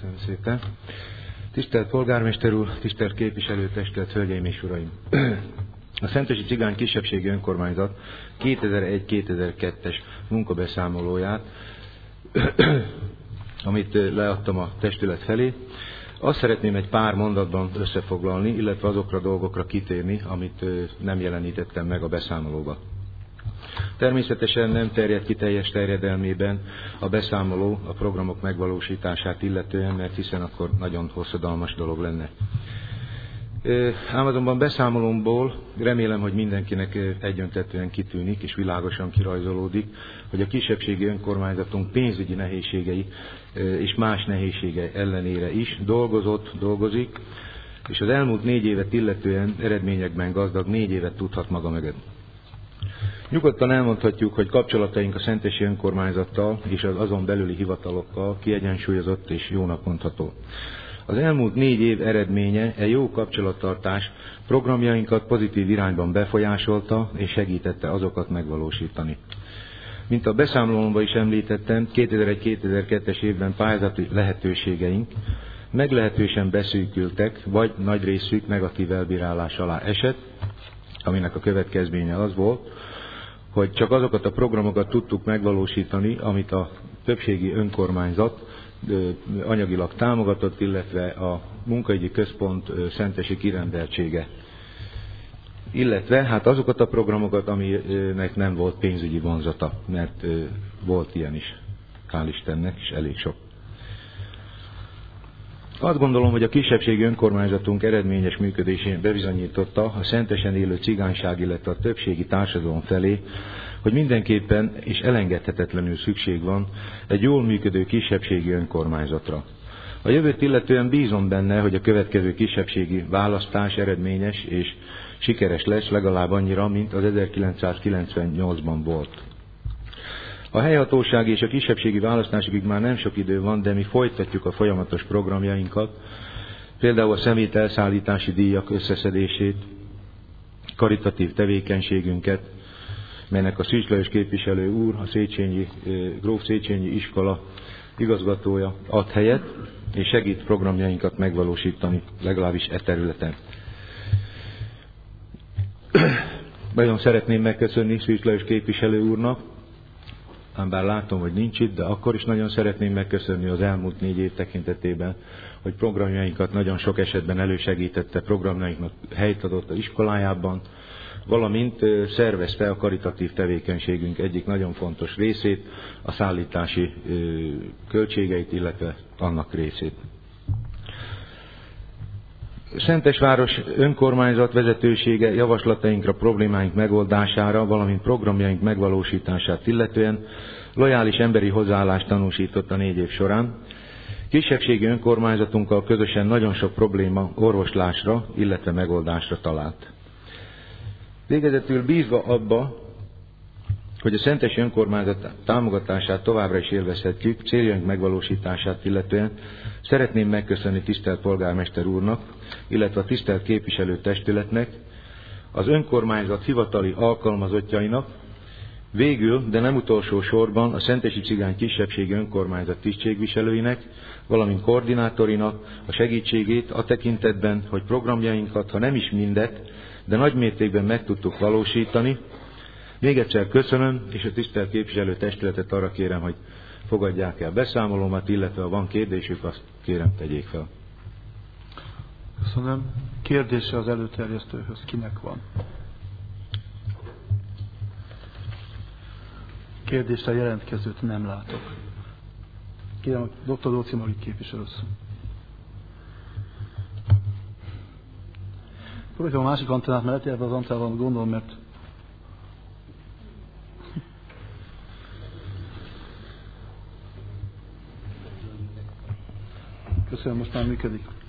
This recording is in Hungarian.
Köszönöm szépen. Tisztelt polgármester úr, tisztelt képviselőtestület, hölgyeim és uraim! A Szentesi Cigány Kisebbségi Önkormányzat 2001-2002-es munkabeszámolóját, amit leadtam a testület felé, azt szeretném egy pár mondatban összefoglalni, illetve azokra a dolgokra kitérni, amit nem jelenítettem meg a beszámolóba. Természetesen nem terjed ki teljes terjedelmében a beszámoló a programok megvalósítását illetően, mert hiszen akkor nagyon hosszadalmas dolog lenne. Ám azonban beszámolomból remélem, hogy mindenkinek egyöntetően kitűnik és világosan kirajzolódik, hogy a kisebbségi önkormányzatunk pénzügyi nehézségei és más nehézségei ellenére is dolgozik, és az elmúlt 4 évet illetően eredményekben gazdag 4 évet tudhat maga mögött. Nyugodtan elmondhatjuk, hogy kapcsolataink a szentesi önkormányzattal és az azon belüli hivatalokkal kiegyensúlyozott és jónak mondható. Az elmúlt 4 év eredménye jó kapcsolattartás programjainkat pozitív irányban befolyásolta és segítette azokat megvalósítani. Mint a beszámolómban is említettem, 2001-2002-es évben pályázati lehetőségeink meglehetősen beszűkültek, vagy nagy részük negatív elbírálás alá esett, aminek a következménye az volt, hogy csak azokat a programokat tudtuk megvalósítani, amit a többségi önkormányzat anyagilag támogatott, illetve a munkaügyi központ szentesi kirendeltsége. Illetve hát azokat a programokat, aminek nem volt pénzügyi vonzata, mert volt ilyen is, hál' Istennek, és elég sok. Azt gondolom, hogy a kisebbségi önkormányzatunk eredményes működésén bebizonyította a szentesen élő cigányság, illetve a többségi társadalom felé, hogy mindenképpen és elengedhetetlenül szükség van egy jól működő kisebbségi önkormányzatra. A jövőt illetően bízom benne, hogy a következő kisebbségi választás eredményes és sikeres lesz legalább annyira, mint az 1998-ban volt. A helyhatósági és a kisebbségi választásokig már nem sok idő van, de mi folytatjuk a folyamatos programjainkat, például a szemét elszállítási díjak összeszedését, karitatív tevékenységünket, melynek a Szűcs Lajos képviselő úr, a Gróf Széchenyi iskola igazgatója ad helyet, és segít programjainkat megvalósítani, legalábbis e területen. Nagyon szeretném megköszönni Szűcs Lajos képviselő úrnak, ám bár látom, hogy nincs itt, de akkor is nagyon szeretném megköszönni az elmúlt 4 év tekintetében, hogy programjainkat nagyon sok esetben elősegítette, programjainknak helyt adott az iskolájában, valamint szervezte a karitatív tevékenységünk egyik nagyon fontos részét, a szállítási költségeit, illetve annak részét. Szentesváros önkormányzat vezetősége javaslatainkra, problémáink megoldására, valamint programjaink megvalósítását illetően lojális emberi hozzáállást tanúsított a 4 év során. Kisebbségi önkormányzatunkkal közösen nagyon sok probléma orvoslásra, illetve megoldásra talált. Végezetül bízva abba, hogy a szentesi önkormányzat támogatását továbbra is élvezhetjük, céljaink megvalósítását illetően szeretném megköszönni tisztelt polgármester úrnak, illetve a tisztelt képviselőtestületnek, az önkormányzat hivatali alkalmazottjainak, végül, de nem utolsó sorban a Szentesi Cigány Kisebbségi Önkormányzat tisztségviselőinek, valamint koordinátorinak a segítségét a tekintetben, hogy programjainkat, ha nem is mindet, de nagy mértékben meg tudtuk valósítani. Még egyszer köszönöm, és a tisztelt képviselőtestületet arra kérem, hogy fogadják el beszámolómat, illetve ha van kérdésük, azt kérem tegyék fel. Köszönöm. Kérdése az előterjesztőhöz kinek van? Kérdésre jelentkezőt nem látok. Kérem, dr. Dóczi Margit képviselőasszony. Próbálom a másik antennát mellett, ebben az antennában gondolom, mert köszönöm, most már működik.